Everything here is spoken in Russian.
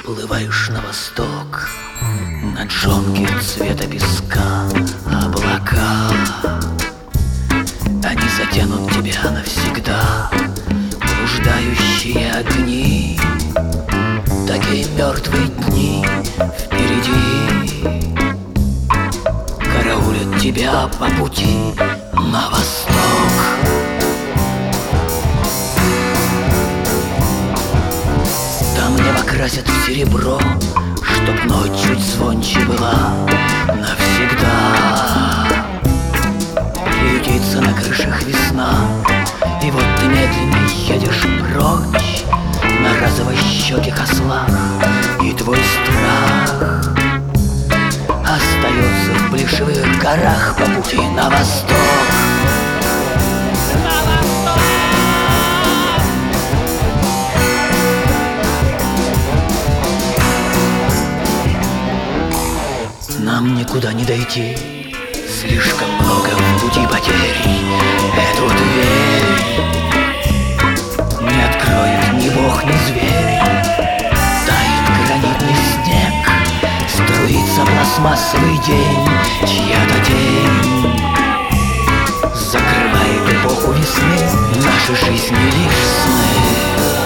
Уплываешь на восток, на джонке цвета песка облака. Они затянут тебя навсегда, блуждающие огни. Такие мертвые дни впереди караулят тебя по пути на восток. Там небо красят в серебро, чтоб ночь чуть звонче была навсегда. Ютится на крышах весна, и вот ты медленно едешь прочь на розовощеких ослах, и твой страх остается в плешивых горах по пути на восток. Нам никуда не дойти, слишком много в пути потерь. Эту дверь не откроет ни бог, ни зверь. Тает гранитный снег, струится пластмассовый день. Чья-то тень закрывает эпоху весны. Наши жизни лишь сны.